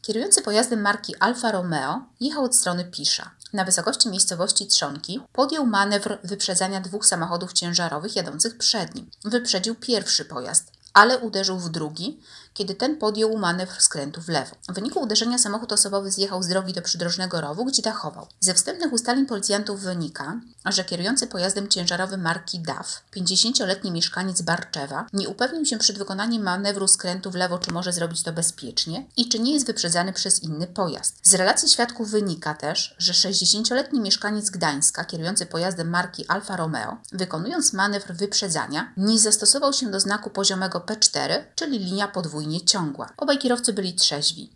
Kierujący pojazdem marki Alfa Romeo jechał od strony Pisza. Na wysokości miejscowości Trzonki podjął manewr wyprzedzania dwóch samochodów ciężarowych jadących przed nim. Wyprzedził pierwszy pojazd, ale uderzył w drugi, kiedy ten podjął manewr skrętu w lewo. W wyniku uderzenia samochód osobowy zjechał z drogi do przydrożnego rowu, gdzie dachował. Ze wstępnych ustaleń policjantów wynika, że kierujący pojazdem ciężarowym marki DAF, 50-letni mieszkaniec Barczewa, nie upewnił się przed wykonaniem manewru skrętu w lewo, czy może zrobić to bezpiecznie i czy nie jest wyprzedzany przez inny pojazd. Z relacji świadków wynika też, że 60-letni mieszkaniec Gdańska, kierujący pojazdem marki Alfa Romeo, wykonując manewr wyprzedzania, nie zastosował się do znaku poziomego P4, czyli linia podwójnie ciągła. Obaj kierowcy byli trzeźwi.